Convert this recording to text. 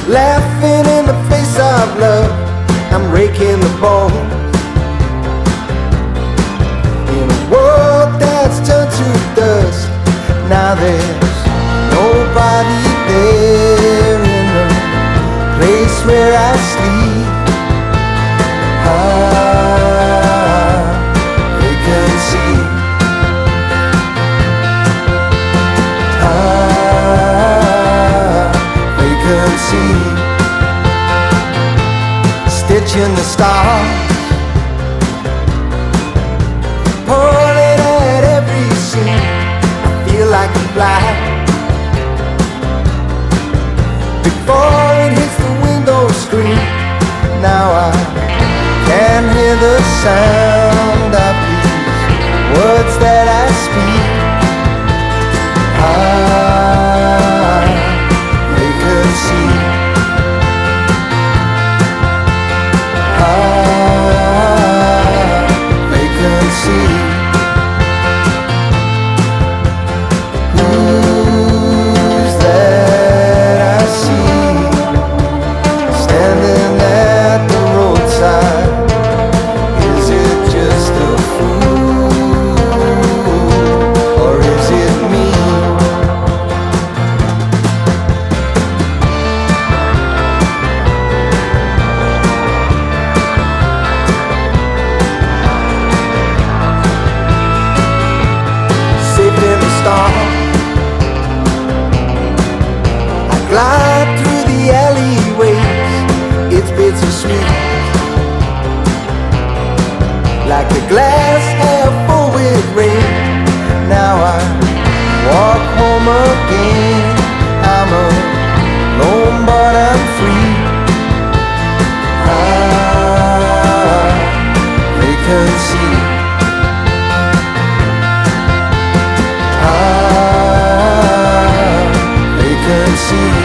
laughing in the face of love. I'm raking the bones in a world that's turned to dust. Now there's nobody there in the place where I sleep. Vacancy. Vacancy. Stitching the stars, pulling at every seam. I feel like a fly before it hits the window screen. Now I can hear the sound of these words that I speak. Vacancy. Vacancy. Who's that I see standing at the roadside? Is it just a fool, or is it me? Safe in the storm, I glide through the alleyways. It's bittersweet, like a glass half full with rain. Now I walk home again. I'm alone but I'm free. Vacancy. Vacancy.